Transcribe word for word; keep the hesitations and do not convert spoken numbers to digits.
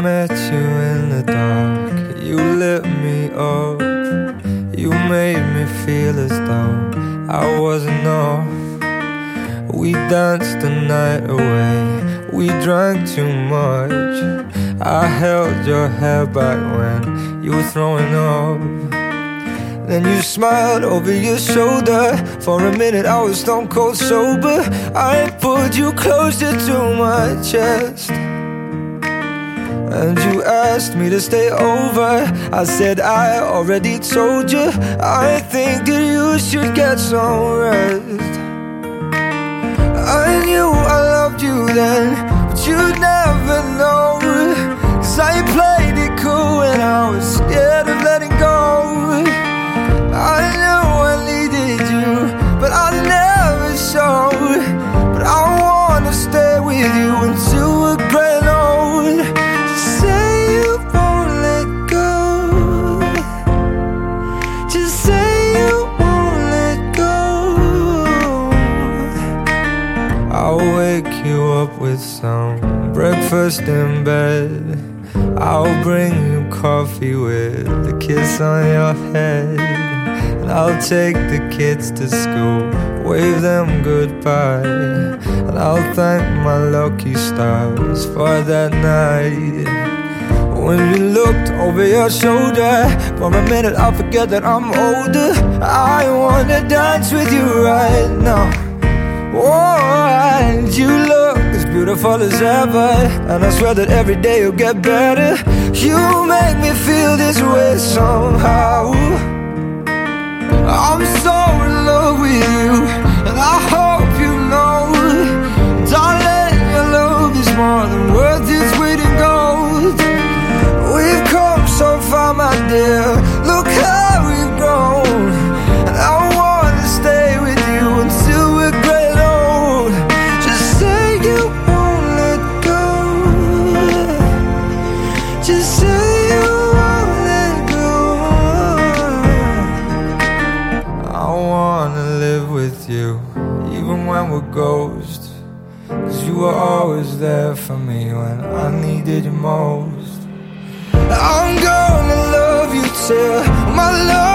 met you in the dark, you lit me up. You made me feel as though I wasn't off. We danced the night away, we drank too much. I held your hair back when you were throwing up. Then you smiled over your shoulder. For a minute I was stone cold sober. I pulled you closer to my chest, and you asked me to stay over. I said I already told you, I think that you should get some rest. I knew I loved you then, but you'd never know, 'cause I played it cool and I was scared of letting go. I knew I needed you, but I never showed. But I wanna stay with you until we're growing old. Just say you won't let go. Just say you won't let go. I'll wake you up with some breakfast in bed. I'll bring you coffee with a kiss on your head. And I'll take the kids to school, wave them goodbye. And I'll thank my lucky stars for that night. When you looked over your shoulder, for a minute I forget that I'm older. I wanna dance with you right now. Oh, and you look as beautiful as ever, and I swear that every day you'll get better. You make me feel this way somehow. I'm so in love with you, and I hope you know, darling, your love is more than worth its weight in gold. We've come so far, my dear, look how we've grown. And I wanna stay with you until we're great old. Just say you won't let go. Just say you won't let go. I wanna live with you, even when we're ghosts, 'cause you were always there for me when I needed you most. I'm gonna love you till my love